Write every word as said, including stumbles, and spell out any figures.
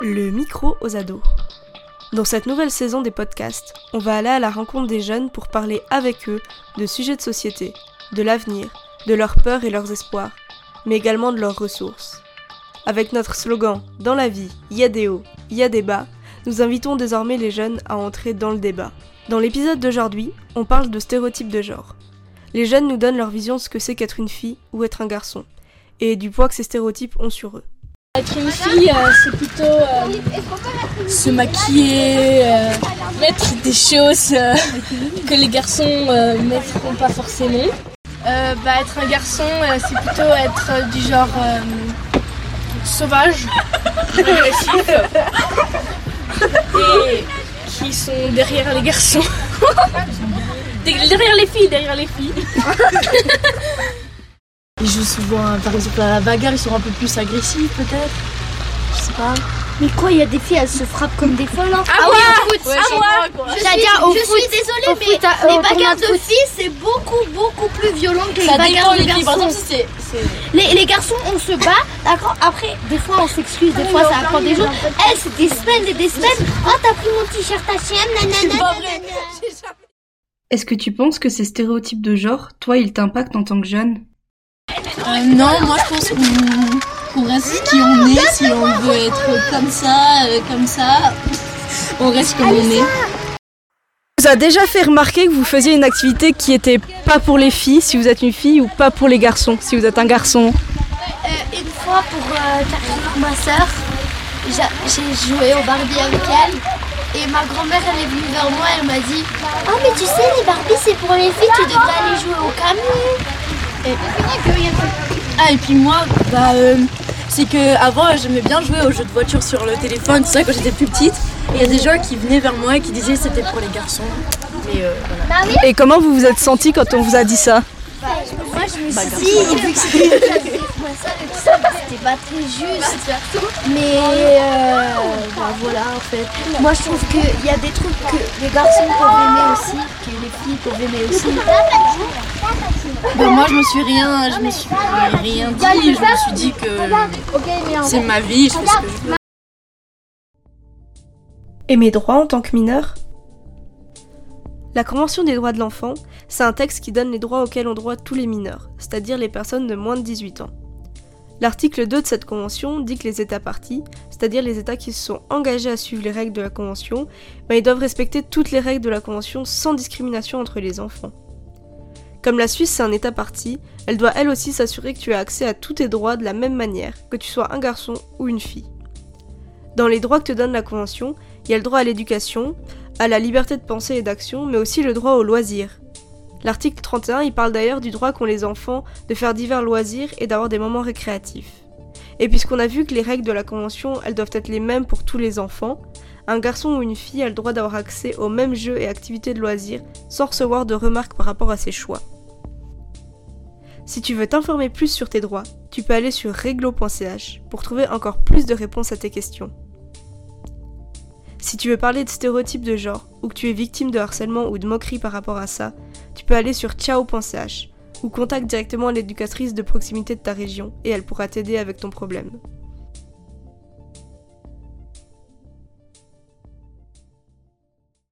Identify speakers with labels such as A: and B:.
A: Le micro aux ados. Dans cette nouvelle saison des podcasts, on va aller à la rencontre des jeunes pour parler avec eux de sujets de société, de l'avenir, de leurs peurs et leurs espoirs, mais également de leurs ressources. Avec notre slogan « Dans la vie, il y a des hauts, il y a des bas », nous invitons désormais les jeunes à entrer dans le débat. Dans l'épisode d'aujourd'hui, on parle de stéréotypes de genre. Les jeunes nous donnent leur vision de ce que c'est qu'être une fille ou être un garçon, et du poids que ces stéréotypes ont sur eux.
B: Être une fille, euh, c'est plutôt euh, se maquiller, euh, mettre des choses euh, que les garçons euh, mettront pas forcément.
C: Euh, bah, être un garçon, euh, c'est plutôt être euh, du genre euh, sauvage, agressif et qui sont derrière les garçons. derrière les filles, derrière les filles.
B: Ils jouent souvent, par exemple, à la bagarre, ils sont un peu plus agressifs peut-être. Je sais pas.
D: Mais quoi, il y a des filles, elles se frappent comme des folles. Hein.
C: Ah, ah oui, au foot,
D: ouais,
C: à moi.
D: Je, suis,
C: au
D: je
C: foot,
D: suis désolée, mais
C: foot, à,
D: les
C: euh,
D: bagarres de filles, c'est beaucoup, beaucoup plus violent que les
B: ça
D: bagarres de
B: les filles. Par
D: garçons.
B: exemple, c'est, c'est...
D: Les, les garçons, on se bat, d'accord. Après, des fois, on s'excuse, des fois, ça prend des jours. Elles, c'est des semaines et des semaines. Oh, t'as pris mon t-shirt H et M, nanana.
A: Est-ce que tu penses que ces stéréotypes de genre, toi, ils t'impactent en tant que jeune ?
B: Euh, non, moi je pense qu'on, qu'on reste qui on est, si on veut être comme ça, euh, comme ça, on reste comme on est.
A: Vous a déjà fait remarquer que vous faisiez une activité qui était pas pour les filles, si vous êtes une fille, ou pas pour les garçons, si vous êtes un garçon ?
D: euh, Une fois, pour euh, ma soeur, j'ai joué au Barbie avec elle. Et ma grand-mère, elle est venue vers moi, elle m'a dit « Oh, mais tu sais, les Barbies, c'est pour les filles, tu devrais aller jouer au camion. »
B: Et... Ah, et puis moi, bah, euh, c'est que avant j'aimais bien jouer aux jeux de voiture sur le téléphone, tout ça, quand j'étais plus petite. Et il y a des gens qui venaient vers moi et qui disaient que c'était pour les garçons. Et, euh, voilà.
A: Et comment vous vous êtes sentis quand on vous a dit ça ?
D: Bah, moi je me suis dit, vu que c'était c'était pas très juste, mais euh, bah, voilà en fait. Moi je trouve qu'il y a des trucs que les garçons peuvent aimer aussi, que les filles peuvent aimer aussi.
B: Bah, moi je me suis rien, je me suis rien dit, je me suis dit que c'est ma vie, je fais ce que je veux.
A: Et mes droits en tant que mineur ? La Convention des droits de l'enfant, c'est un texte qui donne les droits auxquels ont droit tous les mineurs, c'est-à-dire les personnes de moins de dix-huit ans. L'article deux de cette convention dit que les États parties, c'est-à-dire les États qui se sont engagés à suivre les règles de la convention, ben ils doivent respecter toutes les règles de la convention sans discrimination entre les enfants. Comme la Suisse c'est un État partie, elle doit elle aussi s'assurer que tu as accès à tous tes droits de la même manière, que tu sois un garçon ou une fille. Dans les droits que te donne la convention, il y a le droit à l'éducation, à la liberté de pensée et d'action, mais aussi le droit au loisir. L'article trente et un, il parle d'ailleurs du droit qu'ont les enfants de faire divers loisirs et d'avoir des moments récréatifs. Et puisqu'on a vu que les règles de la Convention, elles doivent être les mêmes pour tous les enfants, un garçon ou une fille a le droit d'avoir accès aux mêmes jeux et activités de loisirs sans recevoir de remarques par rapport à ses choix. Si tu veux t'informer plus sur tes droits, tu peux aller sur réglo point c h pour trouver encore plus de réponses à tes questions. Si tu veux parler de stéréotypes de genre, ou que tu es victime de harcèlement ou de moquerie par rapport à ça, tu peux aller sur ciao point c h ou contacte directement l'éducatrice de proximité de ta région et elle pourra t'aider avec ton problème.